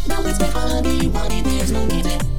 Now let's get huggy wuggy, there's no need to